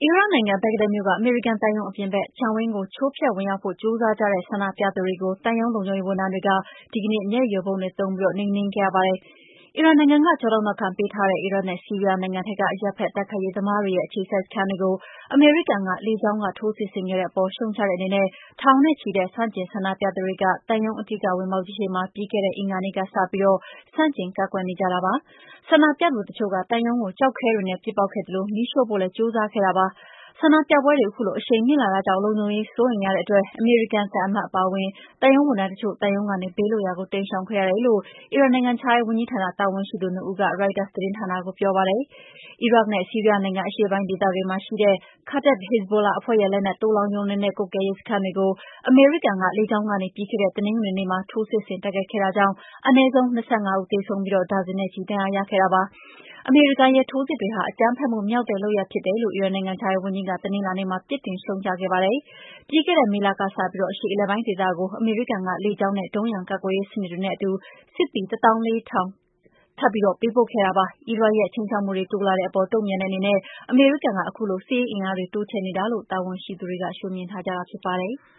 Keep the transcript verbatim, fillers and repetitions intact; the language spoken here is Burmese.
အီရတ်နိုင်ငံဘဂ္ဂဒက်မြို့ကအမေရိကန်သံရုံးအပြင်ဘက် ခြံဝင်းကို ချိုးဖျက်ဝင်ရောက်ဖို့ ကြိုးစားကြတဲ့ဆန္ဒပြသူတွေကို သံရုံးလုံခြုံရေးဝန်ထမ်းတွေက ဒီကနေ့ မျက်ရည်ယိုဗုံးတွေသုံးပြီး နှိမ်နင်းခဲ့ရပါတယ်။ အီရန်နိုင်ငံက ကျောထောက်နောက်ခံပေးထားတဲ့ အီရတ်နဲ့ဆီးရီးယားနိုင်ငံထဲက အရပ်ဘက်တိုက်ခိုက်ရေးသမားတွေရဲ့ အခြေစိုက်စခန်းတွေကို အမေရိကန်က လေကြောင်းက ထိုးစစ်ဆင်ခဲ့တဲ့အပေါ် ရှုတ်ချတဲ့အနေနဲ့ ထောင်နဲ့ချီတဲ့ ဆန့်ကျင်ဆန္ဒပြသူတွေက သံရုံးအဓိကဝင်ပေါက်ကြီးရှေ့မှာ ပြီးခဲ့တဲ့အင်္ဂါနေ့ကစပြီး ဆန့်ကျင်ကန့်ကွက်နေကြတာပါ။ ဆန္ဒပြသူတချို့က သံရုံးကို ကျောက်ခဲတွေနဲ့ ပစ်ပေါက်ခဲ့သလို မီးရှို့ဖို့လည်း ကြိုးစားခဲ့တာပါ။ ဆန္ဒပြပွဲတွေ ခုလို အရှိန်မြင့်လာတာကြောင့် လုံခြုံရေးစိုးရိမ်ရတဲ့အတွက် အမေရိကန်သံအမတ်အပါအဝင် သံရုံးဝန်ထမ်းတချို့ သံရုံးကနေ ဘေးလွတ်ရာကို တိမ်းရှောင်ခဲ့ရတယ်လို့ အီရန်နိုင်ငံခြားရေးဝန်ကြီးဌာန တာဝန်ရှိသူနှစ်ဦးက ရိုက်တာသတင်းဌာနကို ပြောပါတယ်။ အီရတ်နဲ့ဆီးရီးယားနိုင်ငံအရှေ့ပိုင်းဒေသတွေမှာရှိတဲ့ Kataib Hezbollah အဖွဲ့ရဲ့ လက်နက်သိုလှောင်ရုံတွေနဲ့ ကွပ်ကဲရေးစခန်းတွေကို အမေရိကန်က လေကြောင်းကနေ ပြီးခဲ့တဲ့ တနင်္ဂနွေနေ့မှာ ထိုးစစ်ဆင်တိုက်ခိုက်ခဲ့တာကြောင့် အနည်းဆုံး ၂၅ ဦးသေဆုံးပြီး ဒါဇင်နဲ့ချီ ဒဏ်ရာရခဲ့တာပါ။ အမေရိကန်ရဲ့ ထိုးစစ်တွေဟာ အကြမ်းဖက်မှုမြောက်တဲ့လုပ်ရပ်ဖြစ်တယ်လို့ အီရန်နိုင်ငံခြားရေးဝန်ကြီးက တနင်္လာနေ့မှာ ပြစ်တင်ရှုတ်ချခဲ့ပါတယ်။ ပြီးခဲ့တဲ့မေလကစပြီး အရှေ့အလယ်ပိုင်းဒေသကို အမေရိကန်က လေကြောင်းနဲ့ ဒုံးရန်ကာကွယ်ရေးစနစ်တွေနဲ့အတူ စစ်သည် ၁၄,၀၀၀ ထပ်ပြီးပေးပို့ခဲ့တာပါ။ အီရတ်ရဲ့ခြိမ်းခြောက်မှုတွေတိုးလာတဲ့အပေါ် တုန့်ပြန်တဲ့အနေနဲ့ အမေရိကန်က ခုလို စစ်ရေးအင်အားတွေ တိုးချဲ့နေတာလို့ တာဝန်ရှိသူတွေက ရှုမြင်ထားကြတာဖြစ်ပါတယ်။